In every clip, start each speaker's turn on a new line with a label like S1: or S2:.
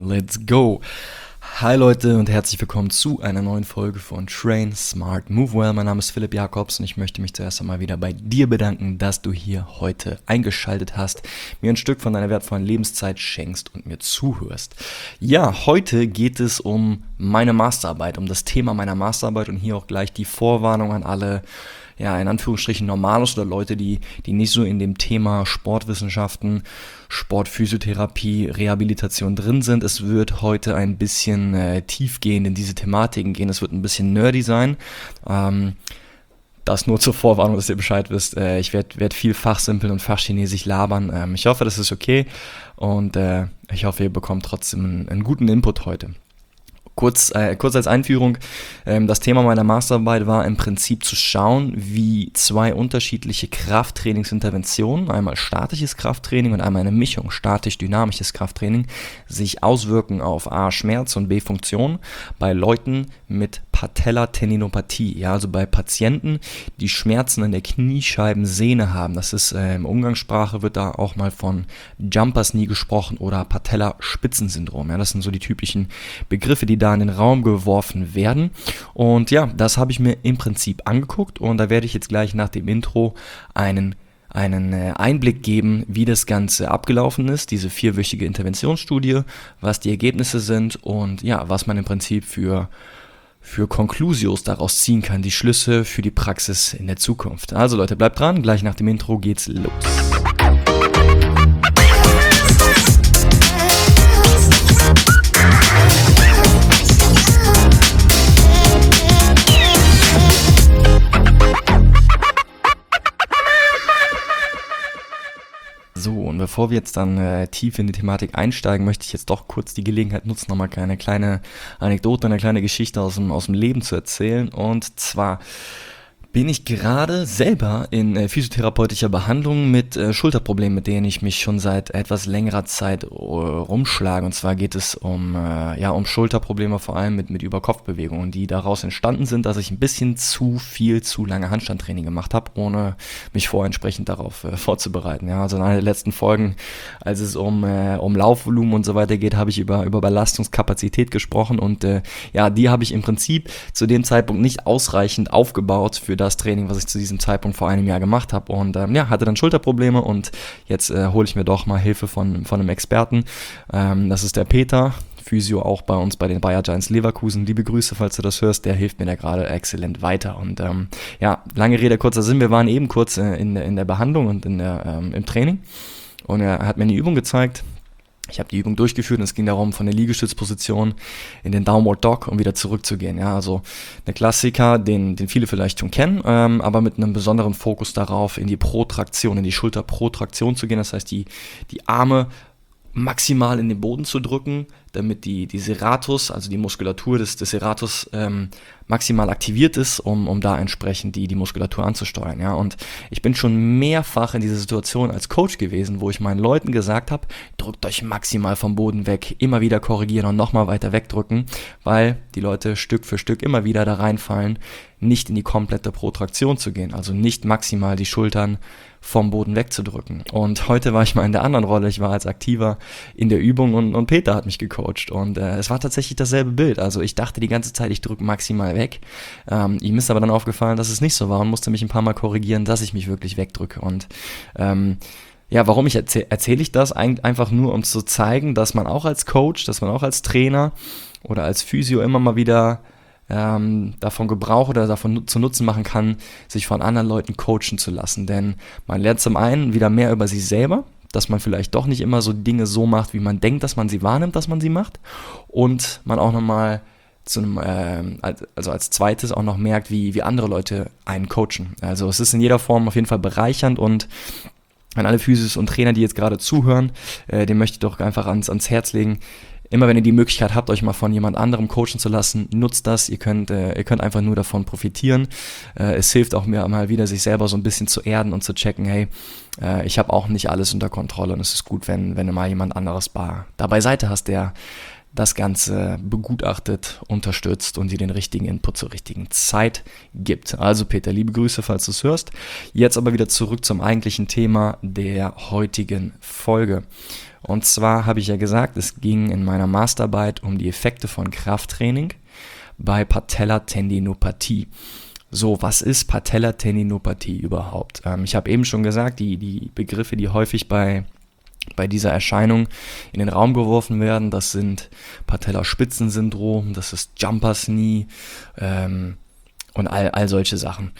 S1: Let's go! Hi Leute und herzlich willkommen zu einer neuen Folge von Train Smart Move Well. Mein Name ist Philipp Jakobs und ich möchte mich zuerst einmal wieder bei dir bedanken, dass du hier heute eingeschaltet hast, mir ein Stück von deiner wertvollen Lebenszeit schenkst und mir zuhörst. Ja, heute geht es um meine Masterarbeit, um das Thema meiner Masterarbeit und hier auch gleich die Vorwarnung an alle, ja, in Anführungsstrichen Normalos oder Leute, die nicht so in dem Thema Sportwissenschaften, Sportphysiotherapie, Rehabilitation drin sind. Es wird heute ein bisschen tiefgehend in diese Thematiken gehen. Es wird ein bisschen nerdy sein. Das nur zur Vorwarnung, dass ihr Bescheid wisst. Ich werd viel Fachsimpeln und Fachchinesisch labern. Ich hoffe, das ist okay und ich hoffe, ihr bekommt trotzdem einen guten Input heute. Kurz als Einführung, das Thema meiner Masterarbeit war im Prinzip zu schauen, wie zwei unterschiedliche Krafttrainingsinterventionen, einmal statisches Krafttraining und einmal eine Mischung statisch-dynamisches Krafttraining, sich auswirken auf A, Schmerz und B, Funktion bei Leuten mit Patellatendinopathie, ja, also bei Patienten, die Schmerzen in der Kniescheibensehne haben. Das ist in Umgangssprache wird da auch mal von Jumpers Knee gesprochen oder Patellaspitzensyndrom. Ja, das sind so die typischen Begriffe, die da in den Raum geworfen werden. Und ja, das habe ich mir im Prinzip angeguckt und da werde ich jetzt gleich nach dem Intro einen Einblick geben, wie das Ganze abgelaufen ist, diese 4-wöchige Interventionsstudie, was die Ergebnisse sind und ja, was man im Prinzip für Conclusios daraus ziehen kann, die Schlüsse für die Praxis in der Zukunft. Also Leute, bleibt dran, gleich nach dem Intro geht's los. So, und bevor wir jetzt dann tief in die Thematik einsteigen, möchte ich jetzt doch kurz die Gelegenheit nutzen, nochmal eine kleine Anekdote, eine kleine Geschichte aus dem Leben zu erzählen. Und zwar bin ich gerade selber in physiotherapeutischer Behandlung mit Schulterproblemen, mit denen ich mich schon seit etwas längerer Zeit rumschlage. Und zwar geht es um Schulterprobleme, vor allem mit Überkopfbewegungen, die daraus entstanden sind, dass ich ein bisschen zu lange Handstandtraining gemacht habe, ohne mich vorher entsprechend darauf vorzubereiten. Ja, also in einer der letzten Folgen, als es um Laufvolumen und so weiter geht, habe ich über Belastungskapazität gesprochen und die habe ich im Prinzip zu dem Zeitpunkt nicht ausreichend aufgebaut für das Training, was ich zu diesem Zeitpunkt vor einem Jahr gemacht habe und hatte dann Schulterprobleme und jetzt hole ich mir doch mal Hilfe von einem Experten. Das ist der Peter, Physio auch bei uns bei den Bayer Giants Leverkusen. Liebe Grüße, falls du das hörst, der hilft mir da gerade exzellent weiter und lange Rede, kurzer Sinn, wir waren eben kurz in der Behandlung und im Training und er hat mir eine Übung gezeigt. Ich habe die Übung durchgeführt und es ging darum, von der Liegestützposition in den Downward Dog und wieder zurückzugehen. Ja, also der Klassiker, den viele vielleicht schon kennen, aber mit einem besonderen Fokus darauf, in die Protraktion, in die Schulterprotraktion zu gehen. Das heißt, die Arme maximal in den Boden zu drücken, damit die Serratus, also die Muskulatur des Serratus maximal aktiviert ist, um da entsprechend die Muskulatur anzusteuern. Ja? Und ich bin schon mehrfach in dieser Situation als Coach gewesen, wo ich meinen Leuten gesagt habe, drückt euch maximal vom Boden weg, immer wieder korrigieren und nochmal weiter wegdrücken, weil die Leute Stück für Stück immer wieder da reinfallen, nicht in die komplette Protraktion zu gehen, also nicht maximal die Schultern vom Boden wegzudrücken. Und heute war ich mal in der anderen Rolle, ich war als Aktiver in der Übung und Peter hat mich gecoacht und es war tatsächlich dasselbe Bild. Also ich dachte die ganze Zeit, ich drücke maximal weg. Ihm ist aber dann aufgefallen, dass es nicht so war und musste mich ein paar Mal korrigieren, dass ich mich wirklich wegdrücke. Und warum erzähle ich das? Einfach nur, um zu zeigen, dass man auch als Coach, dass man auch als Trainer oder als Physio immer mal wieder davon Gebrauch oder davon zu Nutzen machen kann, sich von anderen Leuten coachen zu lassen. Denn man lernt zum einen wieder mehr über sich selber, dass man vielleicht doch nicht immer so Dinge so macht, wie man denkt, dass man sie wahrnimmt, dass man sie macht. Und man auch nochmal als zweites auch noch merkt, wie andere Leute einen coachen. Also es ist in jeder Form auf jeden Fall bereichernd und an alle Physios und Trainer, die jetzt gerade zuhören, dem möchte ich doch einfach ans Herz legen. Immer wenn ihr die Möglichkeit habt, euch mal von jemand anderem coachen zu lassen, nutzt das. Ihr könnt einfach nur davon profitieren. Es hilft auch mir mal wieder, sich selber so ein bisschen zu erden und zu checken, hey, ich habe auch nicht alles unter Kontrolle und es ist gut, wenn du mal jemand anderes da beiseite hast, der das Ganze begutachtet, unterstützt und dir den richtigen Input zur richtigen Zeit gibt. Also Peter, liebe Grüße, falls du es hörst. Jetzt aber wieder zurück zum eigentlichen Thema der heutigen Folge. Und zwar habe ich ja gesagt, es ging in meiner Masterarbeit um die Effekte von Krafttraining bei Patellatendinopathie. So, was ist Patellatendinopathie überhaupt? Ich habe eben schon gesagt, die Begriffe, die häufig bei dieser Erscheinung in den Raum geworfen werden, das sind Patellaspitzensyndrom, das ist Jumpers Knee und all solche Sachen.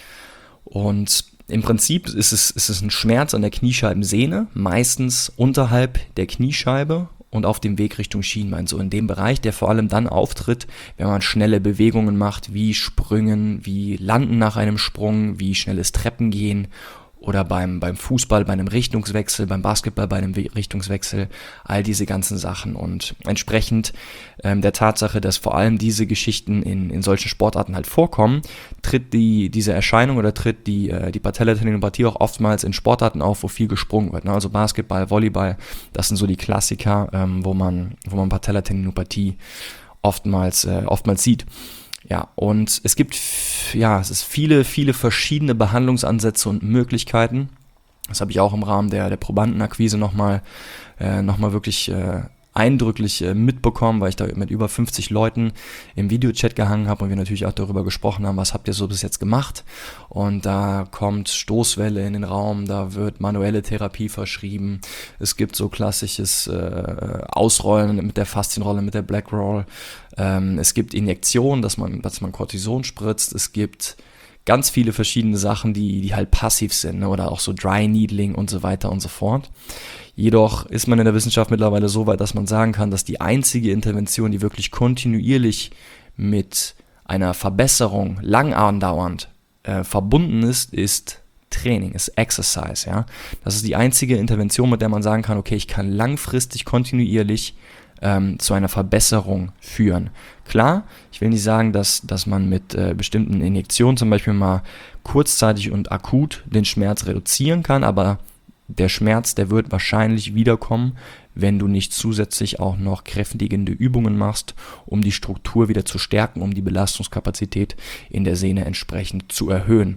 S1: Und im Prinzip ist es ein Schmerz an der Kniescheibensehne, meistens unterhalb der Kniescheibe und auf dem Weg Richtung Schienbein, so in dem Bereich, der vor allem dann auftritt, wenn man schnelle Bewegungen macht, wie Sprüngen, wie Landen nach einem Sprung, wie schnelles Treppengehen oder beim Fußball bei einem Richtungswechsel, beim Basketball bei einem Richtungswechsel, all diese ganzen Sachen. Und entsprechend der Tatsache, dass vor allem diese Geschichten in solchen Sportarten halt vorkommen, tritt diese Erscheinung oder tritt die Patellatendinopathie auch oftmals in Sportarten auf, wo viel gesprungen wird. Ne? Also Basketball, Volleyball, das sind so die Klassiker, wo man Patellatendinopathie oftmals sieht. Ja, und es gibt viele verschiedene Behandlungsansätze und Möglichkeiten. Das habe ich auch im Rahmen der Probandenakquise nochmal wirklich eindrücklich mitbekommen, weil ich da mit über 50 Leuten im Videochat gehangen habe und wir natürlich auch darüber gesprochen haben, was habt ihr so bis jetzt gemacht. Und da kommt Stoßwelle in den Raum, da wird manuelle Therapie verschrieben. Es gibt so klassisches Ausrollen mit der Faszienrolle, mit der Black Roll. Es gibt Injektionen, dass man Cortison spritzt. Es gibt ganz viele verschiedene Sachen, die halt passiv sind, ne? Oder auch so Dry Needling und so weiter und so fort. Jedoch ist man in der Wissenschaft mittlerweile so weit, dass man sagen kann, dass die einzige Intervention, die wirklich kontinuierlich mit einer Verbesserung lang andauernd verbunden ist Training, ist Exercise. Ja? Das ist die einzige Intervention, mit der man sagen kann, okay, ich kann langfristig kontinuierlich zu einer Verbesserung führen. Klar, ich will nicht sagen, dass man mit bestimmten Injektionen zum Beispiel mal kurzzeitig und akut den Schmerz reduzieren kann, aber der Schmerz, der wird wahrscheinlich wiederkommen, wenn du nicht zusätzlich auch noch kräftigende Übungen machst, um die Struktur wieder zu stärken, um die Belastungskapazität in der Sehne entsprechend zu erhöhen.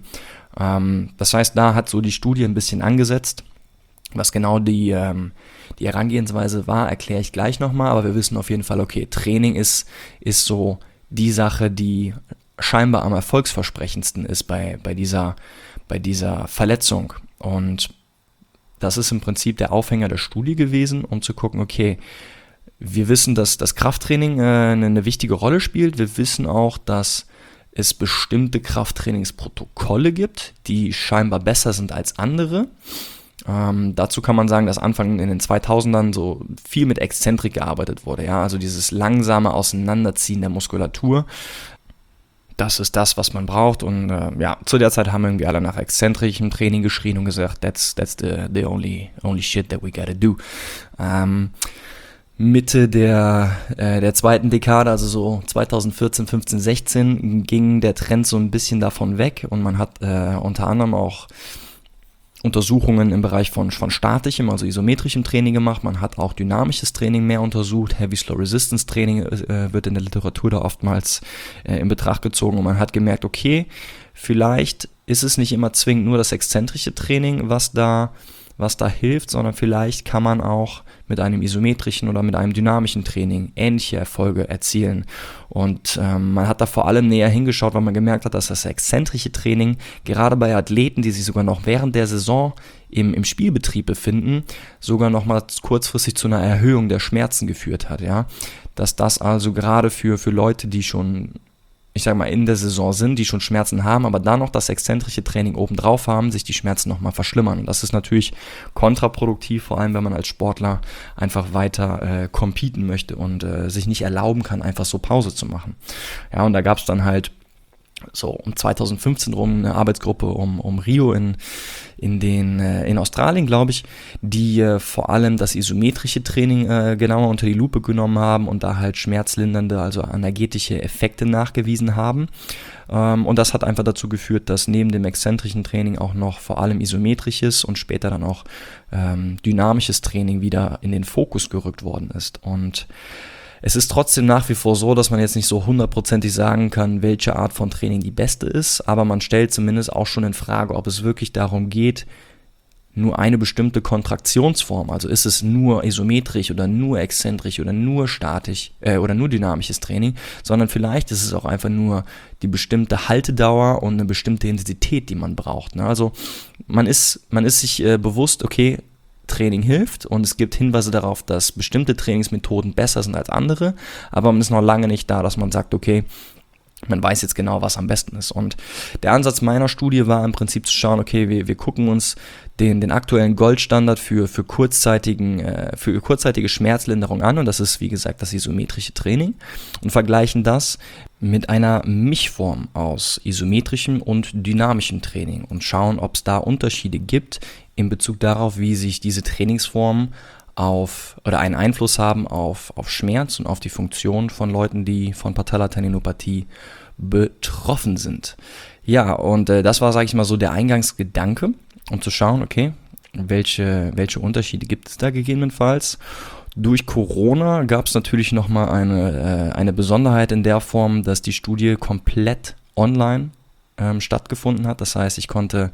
S1: Das heißt, da hat so die Studie ein bisschen angesetzt. Was genau die Herangehensweise war, erkläre ich gleich nochmal, aber wir wissen auf jeden Fall, okay, Training ist so die Sache, die scheinbar am erfolgsversprechendsten ist bei dieser Verletzung. Und das ist im Prinzip der Aufhänger der Studie gewesen, um zu gucken, okay, wir wissen, dass das Krafttraining eine wichtige Rolle spielt. Wir wissen auch, dass es bestimmte Krafttrainingsprotokolle gibt, die scheinbar besser sind als andere. Dazu kann man sagen, dass Anfang in den 2000ern so viel mit Exzentrik gearbeitet wurde. Ja? Also dieses langsame Auseinanderziehen der Muskulatur. Das ist das, was man braucht. Und zu der Zeit haben irgendwie alle nach exzentrischem Training geschrien und gesagt, that's the only shit that we gotta do. Mitte der zweiten Dekade, also so 2014, 15, 16, ging der Trend so ein bisschen davon weg und man hat unter anderem auch Untersuchungen im Bereich von statischem, also isometrischem Training gemacht. Man hat auch dynamisches Training mehr untersucht. Heavy Slow Resistance Training wird in der Literatur da oftmals in Betracht gezogen und man hat gemerkt, okay, vielleicht ist es nicht immer zwingend nur das exzentrische Training, was da hilft, sondern vielleicht kann man auch mit einem isometrischen oder mit einem dynamischen Training ähnliche Erfolge erzielen. Und man hat da vor allem näher hingeschaut, weil man gemerkt hat, dass das exzentrische Training gerade bei Athleten, die sich sogar noch während der Saison im Spielbetrieb befinden, sogar noch mal kurzfristig zu einer Erhöhung der Schmerzen geführt hat. Ja? Dass das also gerade für Leute, die schon, ich sag mal, in der Saison sind, die schon Schmerzen haben, aber dann noch das exzentrische Training obendrauf haben, sich die Schmerzen nochmal verschlimmern. Und das ist natürlich kontraproduktiv, vor allem wenn man als Sportler einfach weiter competen möchte und sich nicht erlauben kann, einfach so Pause zu machen. Ja, und da gab es dann halt so um 2015 rum eine Arbeitsgruppe um Rio in Australien, glaube ich, die vor allem das isometrische Training genauer unter die Lupe genommen haben und da halt schmerzlindernde, also analgetische Effekte nachgewiesen haben. Und das hat einfach dazu geführt, dass neben dem exzentrischen Training auch noch vor allem isometrisches und später dann auch dynamisches Training wieder in den Fokus gerückt worden ist. Und Es ist trotzdem nach wie vor so, dass man jetzt nicht so hundertprozentig sagen kann, welche Art von Training die beste ist, aber man stellt zumindest auch schon in Frage, ob es wirklich darum geht, nur eine bestimmte Kontraktionsform, also ist es nur isometrisch oder nur exzentrisch oder nur statisch oder nur dynamisches Training, sondern vielleicht ist es auch einfach nur die bestimmte Haltedauer und eine bestimmte Intensität, die man braucht. Ne? Also man ist sich bewusst, okay, Training hilft und es gibt Hinweise darauf, dass bestimmte Trainingsmethoden besser sind als andere, aber man ist noch lange nicht da, dass man sagt, okay, man weiß jetzt genau, was am besten ist. Und der Ansatz meiner Studie war im Prinzip zu schauen, okay, wir gucken uns den aktuellen Goldstandard für kurzzeitige Schmerzlinderung an und das ist, wie gesagt, das isometrische Training und vergleichen das mit einer Mischform aus isometrischem und dynamischem Training und schauen, ob es da Unterschiede gibt in Bezug darauf, wie sich diese Trainingsformen einen Einfluss haben auf Schmerz und auf die Funktion von Leuten, die von Patellatendinopathie betroffen sind. Ja, und das war, sage ich mal, so der Eingangsgedanke, um zu schauen, okay, welche Unterschiede gibt es da gegebenenfalls. Durch Corona gab es natürlich nochmal eine Besonderheit in der Form, dass die Studie komplett online stattgefunden hat. Das heißt, ich konnte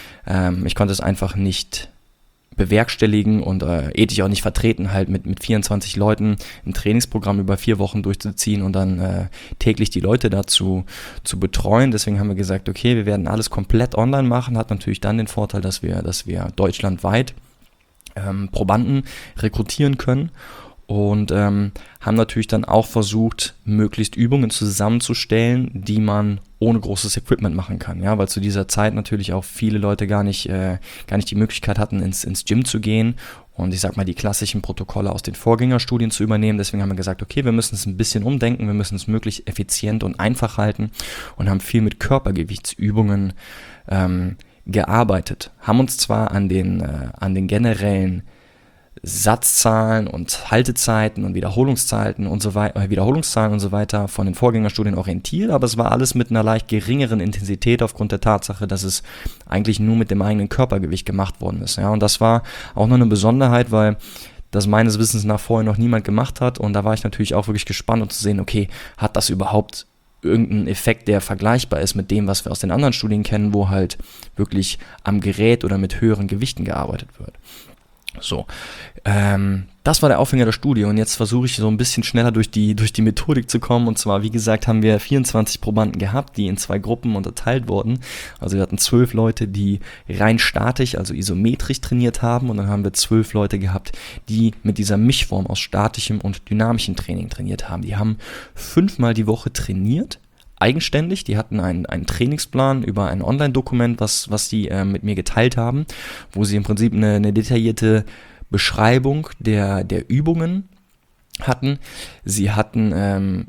S1: es einfach nicht bewerkstelligen und ethisch auch nicht vertreten, halt mit 24 Leuten ein Trainingsprogramm über 4 Wochen durchzuziehen und dann täglich die Leute dazu zu betreuen. Deswegen haben wir gesagt, okay, wir werden alles komplett online machen. Hat natürlich dann den Vorteil, dass wir deutschlandweit Probanden rekrutieren können und haben natürlich dann auch versucht, möglichst Übungen zusammenzustellen, die man ohne großes Equipment machen kann, ja, weil zu dieser Zeit natürlich auch viele Leute gar nicht die Möglichkeit hatten, ins Gym zu gehen und ich sag mal die klassischen Protokolle aus den Vorgängerstudien zu übernehmen. Deswegen haben wir gesagt, okay, wir müssen es ein bisschen umdenken, wir müssen es möglichst effizient und einfach halten und haben viel mit Körpergewichtsübungen gearbeitet. Haben uns zwar an den generellen Satzzahlen und Haltezeiten und Wiederholungszeiten und so weiter von den Vorgängerstudien orientiert, aber es war alles mit einer leicht geringeren Intensität aufgrund der Tatsache, dass es eigentlich nur mit dem eigenen Körpergewicht gemacht worden ist. Ja, und das war auch noch eine Besonderheit, weil das meines Wissens nach vorher noch niemand gemacht hat und da war ich natürlich auch wirklich gespannt, um zu sehen, okay, hat das überhaupt irgendeinen Effekt, der vergleichbar ist mit dem, was wir aus den anderen Studien kennen, wo halt wirklich am Gerät oder mit höheren Gewichten gearbeitet wird. So, das war der Aufhänger der Studie und jetzt versuche ich so ein bisschen schneller durch die Methodik zu kommen und zwar, wie gesagt, haben wir 24 Probanden gehabt, die in 2 Gruppen unterteilt wurden. Also wir hatten 12 Leute, die rein statisch, also isometrisch trainiert haben und dann haben wir 12 Leute gehabt, die mit dieser Mischform aus statischem und dynamischem Training trainiert haben. Die haben 5-mal die Woche trainiert, eigenständig. Die hatten einen Trainingsplan über ein Online-Dokument, was die mit mir geteilt haben, wo sie im Prinzip eine detaillierte Beschreibung der Übungen hatten. Sie hatten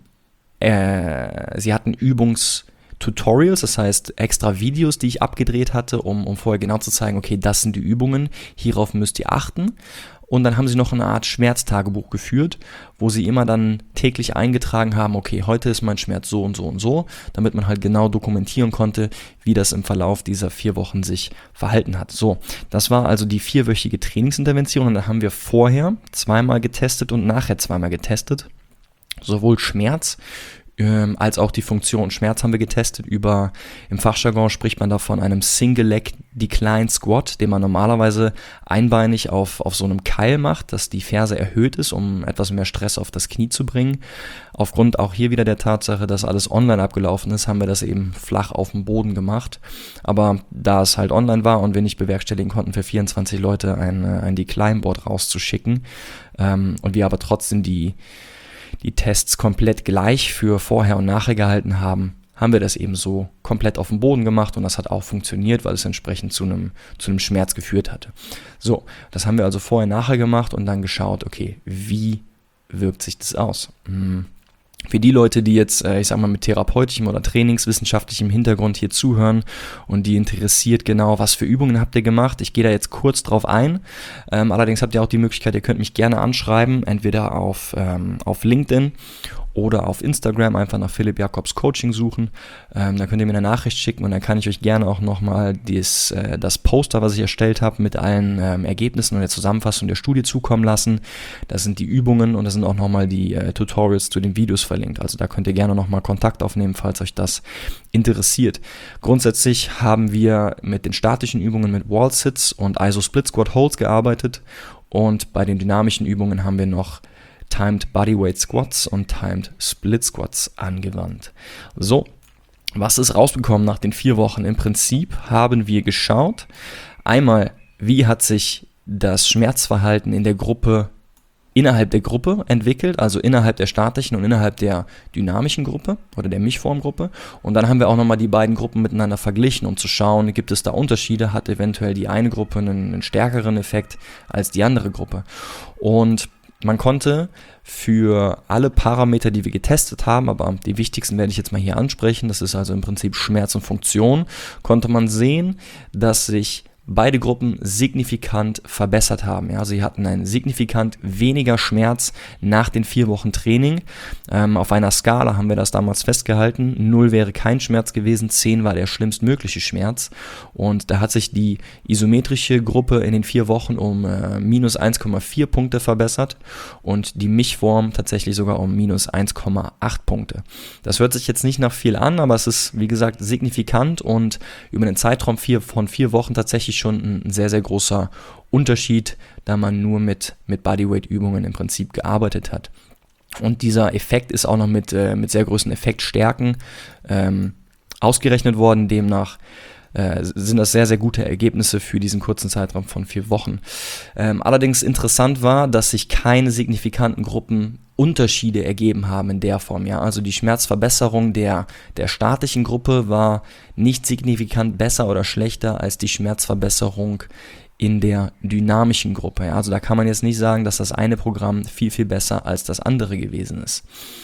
S1: Übungstutorials, das heißt extra Videos, die ich abgedreht hatte, um vorher genau zu zeigen, okay, das sind die Übungen, hierauf müsst ihr achten. Und dann haben sie noch eine Art Schmerztagebuch geführt, wo sie immer dann täglich eingetragen haben, okay, heute ist mein Schmerz so und so und so, damit man halt genau dokumentieren konnte, wie das im Verlauf dieser 4 Wochen sich verhalten hat. So, das war also die 4-wöchige Trainingsintervention und da haben wir vorher 2-mal getestet und nachher 2-mal getestet. Sowohl Schmerz als auch die Funktion. Schmerz haben wir getestet im Fachjargon spricht man da von einem Single Leg Decline Squat, den man normalerweise einbeinig auf so einem Keil macht, dass die Ferse erhöht ist, um etwas mehr Stress auf das Knie zu bringen. Aufgrund auch hier wieder der Tatsache, dass alles online abgelaufen ist, haben wir das eben flach auf dem Boden gemacht. Aber da es halt online war und wir nicht bewerkstelligen konnten, für 24 Leute ein Decline Board rauszuschicken und wir aber trotzdem die Tests komplett gleich für vorher und nachher gehalten haben, haben wir das eben so komplett auf dem Boden gemacht und das hat auch funktioniert, weil es entsprechend zu einem Schmerz geführt hatte. So, das haben wir also vorher nachher gemacht und dann geschaut, okay, wie wirkt sich das aus? Für die Leute, die jetzt, ich sag mal, mit therapeutischem oder trainingswissenschaftlichem Hintergrund hier zuhören und die interessiert genau, was für Übungen habt ihr gemacht, ich gehe da jetzt kurz drauf ein. Allerdings habt ihr auch die Möglichkeit, ihr könnt mich gerne anschreiben, entweder auf LinkedIn oder auf Instagram einfach nach Philipp Jacobs Coaching suchen. Da könnt ihr mir eine Nachricht schicken und dann kann ich euch gerne auch nochmal das Poster, was ich erstellt habe, mit allen Ergebnissen und der Zusammenfassung der Studie zukommen lassen. Da sind die Übungen und da sind auch nochmal die Tutorials zu den Videos verlinkt. Also da könnt ihr gerne nochmal Kontakt aufnehmen, falls euch das interessiert. Grundsätzlich haben wir mit den statischen Übungen mit Wall Sits und ISO Split Squat Holds gearbeitet und bei den dynamischen Übungen haben wir noch Timed Bodyweight Squats und Timed Split Squats angewandt. So, was ist rausgekommen nach den 4 Wochen? Im Prinzip haben wir geschaut, einmal, wie hat sich das Schmerzverhalten innerhalb der Gruppe entwickelt, also innerhalb der statischen und innerhalb der dynamischen Gruppe oder der Mischformgruppe. Und dann haben wir auch nochmal die beiden Gruppen miteinander verglichen, um zu schauen, gibt es da Unterschiede, hat eventuell die eine Gruppe einen stärkeren Effekt als die andere Gruppe. Und man konnte für alle Parameter, die wir getestet haben, aber die wichtigsten werde ich jetzt mal hier ansprechen, das ist also im Prinzip Schmerz und Funktion, konnte man sehen, dass sich beide Gruppen signifikant verbessert haben. Ja, sie hatten einen signifikant weniger Schmerz nach den 4 Wochen Training. Auf einer Skala haben wir das damals festgehalten. 0 wäre kein Schmerz gewesen, 10 war der schlimmstmögliche Schmerz. Und da hat sich die isometrische Gruppe in den 4 Wochen um minus 1,4 Punkte verbessert und die Mischform tatsächlich sogar um minus 1,8 Punkte. Das hört sich jetzt nicht nach viel an, aber es ist, wie gesagt, signifikant und über den Zeitraum von 4 Wochen tatsächlich schon ein sehr, sehr großer Unterschied, da man nur mit Bodyweight-Übungen im Prinzip gearbeitet hat. Und dieser Effekt ist auch noch mit sehr großen Effektstärken ausgerechnet worden. Demnach sind das sehr, sehr gute Ergebnisse für diesen kurzen Zeitraum von 4 Wochen. Allerdings interessant war, dass sich keine signifikanten Gruppenunterschiede ergeben haben in der Form. Ja? Also die Schmerzverbesserung der statischen Gruppe war nicht signifikant besser oder schlechter als die Schmerzverbesserung in der dynamischen Gruppe. Ja? Also da kann man jetzt nicht sagen, dass das eine Programm viel, viel besser als das andere gewesen ist.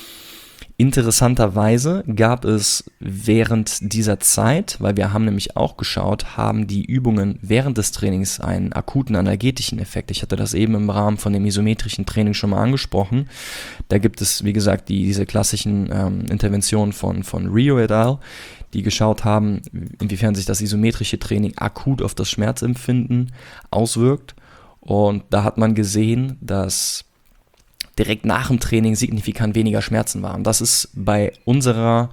S1: Interessanterweise gab es während dieser Zeit, weil wir haben nämlich auch geschaut, haben die Übungen während des Trainings einen akuten analgetischen Effekt. Ich hatte das eben im Rahmen von dem isometrischen Training schon mal angesprochen. Da gibt es, wie gesagt, diese klassischen Interventionen von Rio et al., die geschaut haben, inwiefern sich das isometrische Training akut auf das Schmerzempfinden auswirkt. Und da hat man gesehen, dass direkt nach dem Training signifikant weniger Schmerzen waren. Das ist bei unserer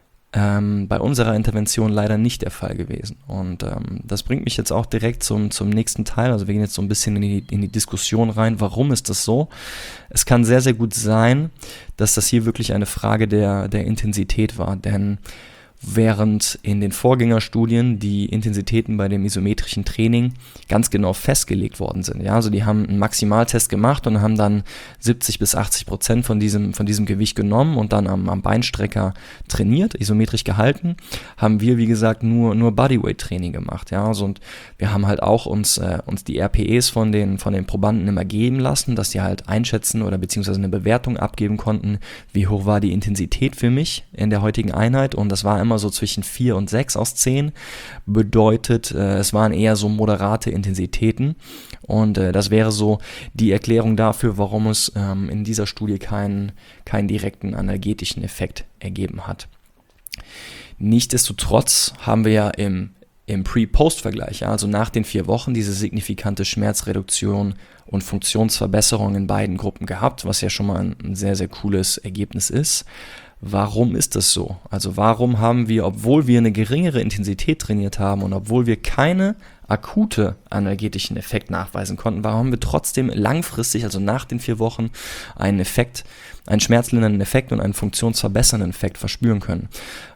S1: Intervention leider nicht der Fall gewesen. Und das bringt mich jetzt auch direkt zum nächsten Teil. Also wir gehen jetzt so ein bisschen in die Diskussion rein. Warum ist das so? Es kann sehr, sehr gut sein, dass das hier wirklich eine Frage der Intensität war. Denn während in den Vorgängerstudien die Intensitäten bei dem isometrischen Training ganz genau festgelegt worden sind. Ja, also die haben einen Maximaltest gemacht und haben dann 70-80% von diesem Gewicht genommen und dann am Beinstrecker trainiert, isometrisch gehalten, haben wir, wie gesagt, nur Bodyweight-Training gemacht. Ja, also und wir haben halt auch uns die RPEs von den Probanden immer geben lassen, dass die halt einschätzen oder beziehungsweise eine Bewertung abgeben konnten, wie hoch war die Intensität für mich in der heutigen Einheit, und das war immer so zwischen 4 und 6 aus 10, bedeutet, es waren eher so moderate Intensitäten, und das wäre so die Erklärung dafür, warum es in dieser Studie keinen direkten analgetischen Effekt ergeben hat. Nichtsdestotrotz haben wir ja im Pre-Post-Vergleich, ja, also nach den 4 Wochen, diese signifikante Schmerzreduktion und Funktionsverbesserung in beiden Gruppen gehabt, was ja schon mal ein sehr, sehr cooles Ergebnis ist. Warum ist das so? Also warum haben wir, obwohl wir eine geringere Intensität trainiert haben und obwohl wir keine akute analgetischen Effekt nachweisen konnten, warum haben wir trotzdem langfristig, also nach den 4 Wochen, einen schmerzlindernden Effekt und einen funktionsverbessernden Effekt verspüren können?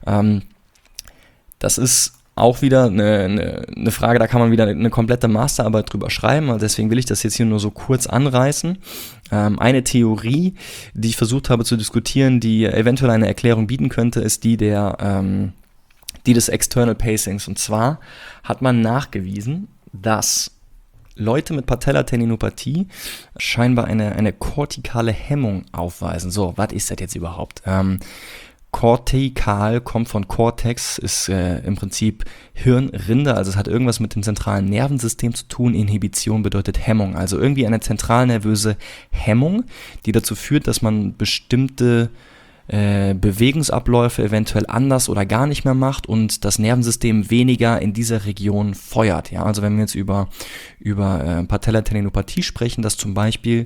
S1: Das ist auch wieder eine Frage, da kann man wieder eine komplette Masterarbeit drüber schreiben, also deswegen will ich das jetzt hier nur so kurz anreißen. Eine Theorie, die ich versucht habe zu diskutieren, die eventuell eine Erklärung bieten könnte, ist die des External Pacings. Und zwar hat man nachgewiesen, dass Leute mit Patellatendinopathie scheinbar eine kortikale Hemmung aufweisen. So, was ist das jetzt überhaupt? Kortikal kommt von Cortex, ist im Prinzip Hirnrinde, also es hat irgendwas mit dem zentralen Nervensystem zu tun. Inhibition bedeutet Hemmung, also irgendwie eine zentralnervöse Hemmung, die dazu führt, dass man bestimmte Bewegungsabläufe eventuell anders oder gar nicht mehr macht und das Nervensystem weniger in dieser Region feuert. Ja, also wenn wir jetzt über Patellatendinopathie sprechen, dass zum Beispiel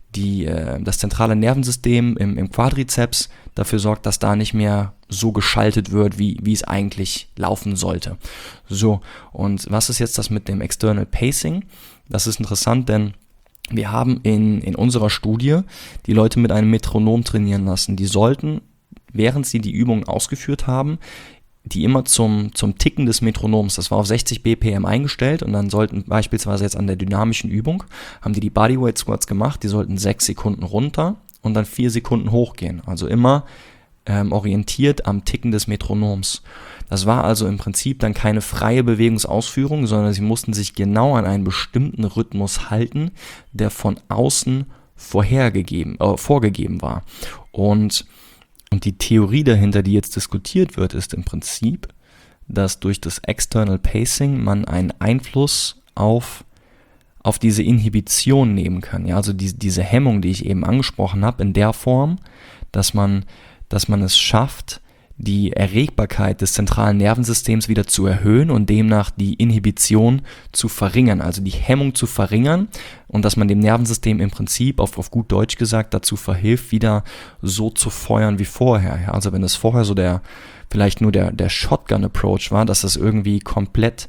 S1: das zentrale Nervensystem im Quadrizeps dafür sorgt, dass da nicht mehr so geschaltet wird, wie es eigentlich laufen sollte. So, und was ist jetzt das mit dem External Pacing? Das ist interessant, denn wir haben in unserer Studie die Leute mit einem Metronom trainieren lassen. Die sollten, während sie die Übungen ausgeführt haben, die immer zum Ticken des Metronoms, das war auf 60 BPM eingestellt und dann sollten beispielsweise jetzt an der dynamischen Übung, haben die Bodyweight Squats gemacht, die sollten 6 Sekunden runter und dann 4 Sekunden hochgehen, also immer orientiert am Ticken des Metronoms. Das war also im Prinzip dann keine freie Bewegungsausführung, sondern sie mussten sich genau an einen bestimmten Rhythmus halten, der von außen vorgegeben war. Und die Theorie dahinter, die jetzt diskutiert wird, ist im Prinzip, dass durch das External Pacing man einen Einfluss auf diese Inhibition nehmen kann. Ja, also diese Hemmung, die ich eben angesprochen habe, in der Form, dass man es schafft, die Erregbarkeit des zentralen Nervensystems wieder zu erhöhen und demnach die Inhibition zu verringern, also die Hemmung zu verringern und dass man dem Nervensystem im Prinzip, auf gut Deutsch gesagt, dazu verhilft, wieder so zu feuern wie vorher. Ja, also wenn es vorher so vielleicht nur der Shotgun-Approach war, dass es irgendwie komplett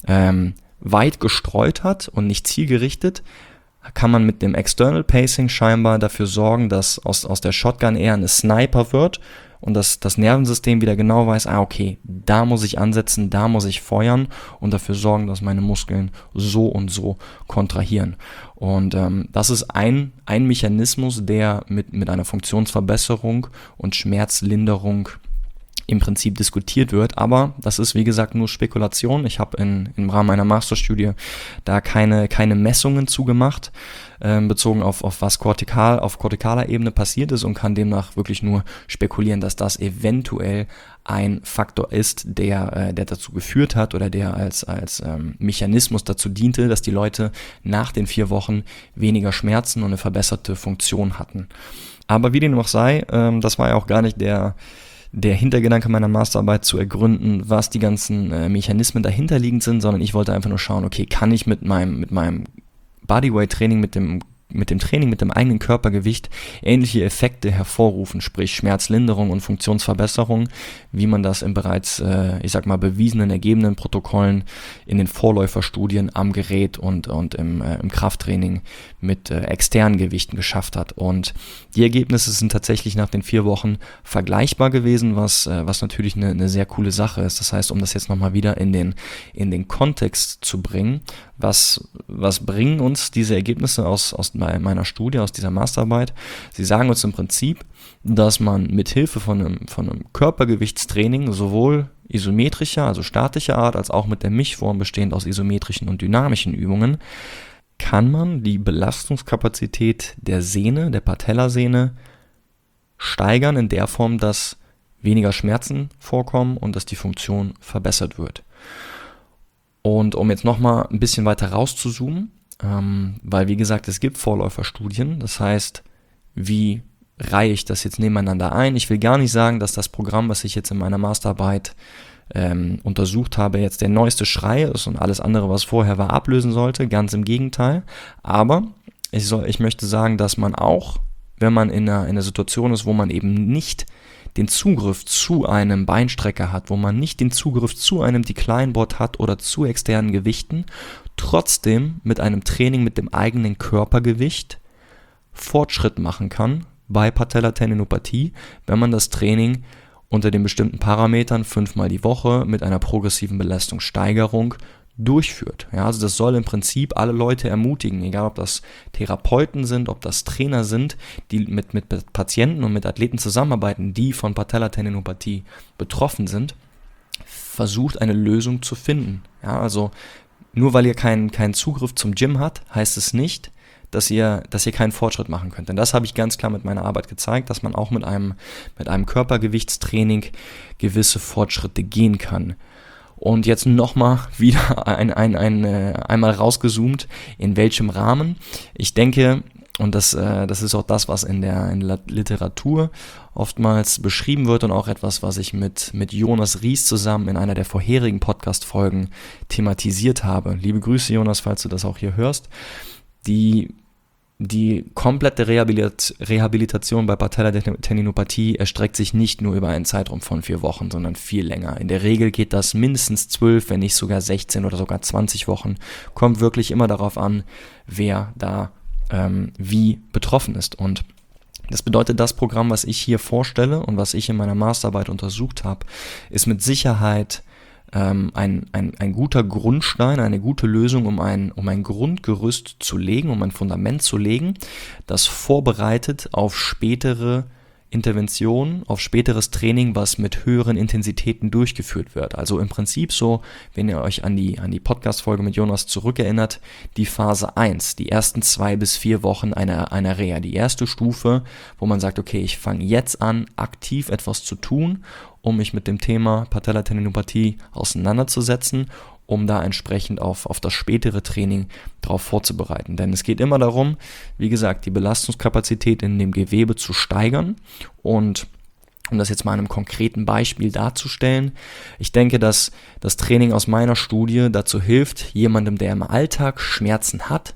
S1: weit gestreut hat und nicht zielgerichtet, kann man mit dem External Pacing scheinbar dafür sorgen, dass aus der Shotgun eher eine Sniper wird und dass das Nervensystem wieder genau weiß, okay, da muss ich ansetzen, da muss ich feuern und dafür sorgen, dass meine Muskeln so und so kontrahieren. Und das ist ein Mechanismus, der mit einer Funktionsverbesserung und Schmerzlinderung im Prinzip diskutiert wird, aber das ist wie gesagt nur Spekulation. Ich habe im Rahmen meiner Masterstudie da keine Messungen zugemacht, bezogen auf was auf kortikaler Ebene passiert ist und kann demnach wirklich nur spekulieren, dass das eventuell ein Faktor ist, der dazu geführt hat oder der als Mechanismus dazu diente, dass die Leute nach den 4 Wochen weniger Schmerzen und eine verbesserte Funktion hatten. Aber wie dem auch sei, das war ja auch gar nicht der Hintergedanke meiner Masterarbeit zu ergründen, was die ganzen Mechanismen dahinterliegend sind, sondern ich wollte einfach nur schauen, okay, kann ich mit meinem Bodyweight-Training, mit dem Training mit dem eigenen Körpergewicht ähnliche Effekte hervorrufen, sprich Schmerzlinderung und Funktionsverbesserung, wie man das in bereits, bewiesenen, ergebenen Protokollen in den Vorläuferstudien am Gerät und im Krafttraining mit externen Gewichten geschafft hat. Und die Ergebnisse sind tatsächlich nach den 4 Wochen vergleichbar gewesen, was natürlich eine sehr coole Sache ist. Das heißt, um das jetzt nochmal wieder in den Kontext zu bringen, was bringen uns diese Ergebnisse aus meiner Studie, aus dieser Masterarbeit? Sie sagen uns im Prinzip, dass man mit Hilfe von einem Körpergewichtstraining sowohl isometrischer, also statischer Art, als auch mit der Mischform bestehend aus isometrischen und dynamischen Übungen, kann man die Belastungskapazität der Sehne, der Patellasehne, steigern in der Form, dass weniger Schmerzen vorkommen und dass die Funktion verbessert wird. Und um jetzt nochmal ein bisschen weiter rauszuzoomen, weil wie gesagt, es gibt Vorläuferstudien, das heißt, wie reihe ich das jetzt nebeneinander ein? Ich will gar nicht sagen, dass das Programm, was ich jetzt in meiner Masterarbeit untersucht habe, jetzt der neueste Schrei ist und alles andere, was vorher war, ablösen sollte, ganz im Gegenteil. Aber ich möchte sagen, dass man auch, wenn man in einer Situation ist, wo man eben nicht den Zugriff zu einem Beinstrecker hat, wo man nicht den Zugriff zu einem Decline-Board hat oder zu externen Gewichten, trotzdem mit einem Training mit dem eigenen Körpergewicht Fortschritt machen kann bei Patellatendinopathie, wenn man das Training unter den bestimmten Parametern 5-mal die Woche mit einer progressiven Belastungssteigerung durchführt. Ja, also das soll im Prinzip alle Leute ermutigen, egal ob das Therapeuten sind, ob das Trainer sind, die mit Patienten und mit Athleten zusammenarbeiten, die von Patellatendinopathie betroffen sind, versucht eine Lösung zu finden. Ja, also nur weil ihr keinen Zugriff zum Gym habt, heißt es nicht, dass ihr keinen Fortschritt machen könnt. Denn das habe ich ganz klar mit meiner Arbeit gezeigt, dass man auch mit einem Körpergewichtstraining gewisse Fortschritte gehen kann. Und jetzt nochmal wieder einmal rausgezoomt, in welchem Rahmen. Ich denke, Und das ist auch das, was in der Literatur oftmals beschrieben wird und auch etwas, was ich mit Jonas Ries zusammen in einer der vorherigen Podcast-Folgen thematisiert habe. Liebe Grüße, Jonas, falls du das auch hier hörst. Die komplette Rehabilitation bei Patellatendinopathie erstreckt sich nicht nur über einen Zeitraum von 4 Wochen, sondern viel länger. In der Regel geht das mindestens 12, wenn nicht sogar 16 oder sogar 20 Wochen. Kommt wirklich immer darauf an, wer da wie betroffen ist. Und das bedeutet, das Programm, was ich hier vorstelle und was ich in meiner Masterarbeit untersucht habe, ist mit Sicherheit ein guter Grundstein, eine gute Lösung, um ein Grundgerüst zu legen, um ein Fundament zu legen, das vorbereitet auf spätere Interventionen, auf späteres Training, was mit höheren Intensitäten durchgeführt wird. Also im Prinzip so, wenn ihr euch an die Podcast-Folge mit Jonas zurückerinnert, die Phase 1, die ersten 2 bis 4 Wochen einer Reha, die erste Stufe, wo man sagt, okay, ich fange jetzt an, aktiv etwas zu tun, um mich mit dem Thema Patellatendinopathie auseinanderzusetzen, um da entsprechend auf das spätere Training darauf vorzubereiten. Denn es geht immer darum, wie gesagt, die Belastungskapazität in dem Gewebe zu steigern. Und um das jetzt mal an einem konkreten Beispiel darzustellen, ich denke, dass das Training aus meiner Studie dazu hilft, jemandem, der im Alltag Schmerzen hat,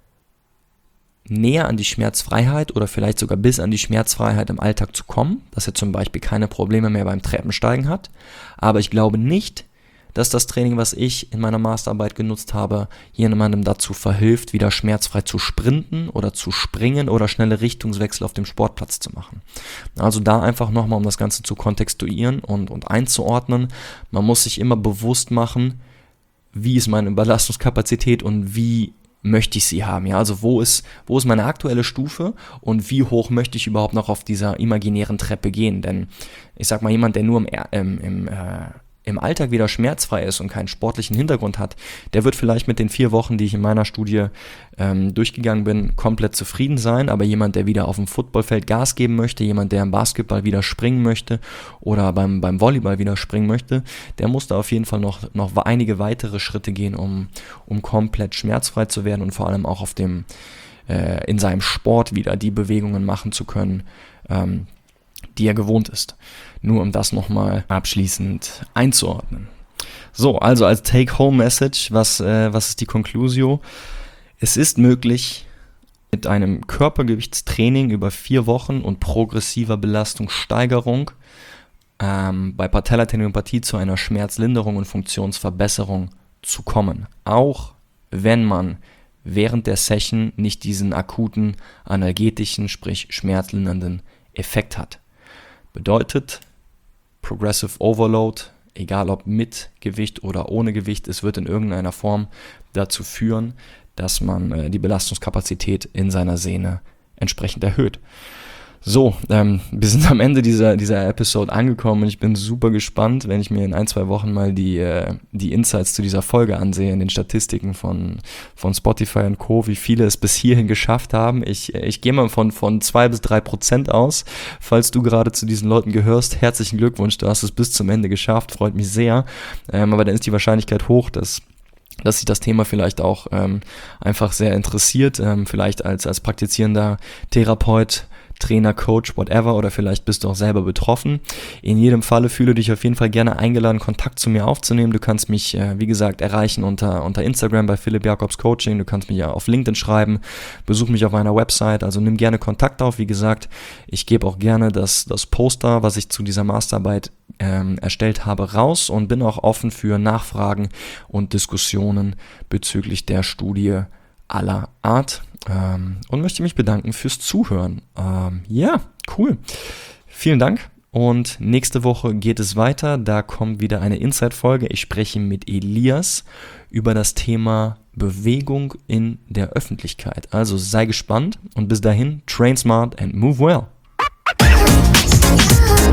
S1: näher an die Schmerzfreiheit oder vielleicht sogar bis an die Schmerzfreiheit im Alltag zu kommen, dass er zum Beispiel keine Probleme mehr beim Treppensteigen hat. Aber ich glaube nicht, dass das Training, was ich in meiner Masterarbeit genutzt habe, jemandem dazu verhilft, wieder schmerzfrei zu sprinten oder zu springen oder schnelle Richtungswechsel auf dem Sportplatz zu machen. Also da einfach nochmal, um das Ganze zu kontextuieren und einzuordnen, man muss sich immer bewusst machen, wie ist meine Belastungskapazität und wie möchte ich sie haben. Ja? Also wo ist meine aktuelle Stufe und wie hoch möchte ich überhaupt noch auf dieser imaginären Treppe gehen? Denn ich sag mal, jemand, der nur im Alltag wieder schmerzfrei ist und keinen sportlichen Hintergrund hat, der wird vielleicht mit den 4 Wochen, die ich in meiner Studie durchgegangen bin, komplett zufrieden sein, aber jemand, der wieder auf dem Footballfeld Gas geben möchte, jemand, der im Basketball wieder springen möchte oder beim Volleyball wieder springen möchte, der muss da auf jeden Fall noch einige weitere Schritte gehen, um komplett schmerzfrei zu werden und vor allem auch in seinem Sport wieder die Bewegungen machen zu können, die er gewohnt ist. Nur um das nochmal abschließend einzuordnen. So, also als Take-Home-Message, was ist die Conclusio? Es ist möglich, mit einem Körpergewichtstraining über 4 Wochen und progressiver Belastungssteigerung bei Patellatendinopathie zu einer Schmerzlinderung und Funktionsverbesserung zu kommen. Auch wenn man während der Session nicht diesen akuten analgetischen, sprich schmerzlindernden Effekt hat. Bedeutet, Progressive Overload, egal ob mit Gewicht oder ohne Gewicht, es wird in irgendeiner Form dazu führen, dass man die Belastungskapazität in seiner Sehne entsprechend erhöht. So, wir sind am Ende dieser Episode angekommen und ich bin super gespannt, wenn ich mir in 1-2 Wochen mal die Insights zu dieser Folge ansehe, in den Statistiken von Spotify und Co., wie viele es bis hierhin geschafft haben. Ich gehe mal von 2-3% aus. Falls du gerade zu diesen Leuten gehörst, herzlichen Glückwunsch, du hast es bis zum Ende geschafft, freut mich sehr. Aber dann ist die Wahrscheinlichkeit hoch, dass sich das Thema vielleicht auch einfach sehr interessiert, vielleicht als praktizierender Therapeut, Trainer, Coach, whatever, oder vielleicht bist du auch selber betroffen. In jedem Falle fühle dich auf jeden Fall gerne eingeladen, Kontakt zu mir aufzunehmen. Du kannst mich, wie gesagt, erreichen unter Instagram bei Philipp Jakobs Coaching. Du kannst mich ja auf LinkedIn schreiben. Besuch mich auf meiner Website. Also nimm gerne Kontakt auf. Wie gesagt, ich gebe auch gerne das Poster, was ich zu dieser Masterarbeit erstellt habe, raus und bin auch offen für Nachfragen und Diskussionen bezüglich der Studie aller Art. Und möchte mich bedanken fürs Zuhören. Ja, cool. Vielen Dank. Und nächste Woche geht es weiter. Da kommt wieder eine Inside-Folge. Ich spreche mit Elias über das Thema Bewegung in der Öffentlichkeit. Also sei gespannt und bis dahin, train smart and move well.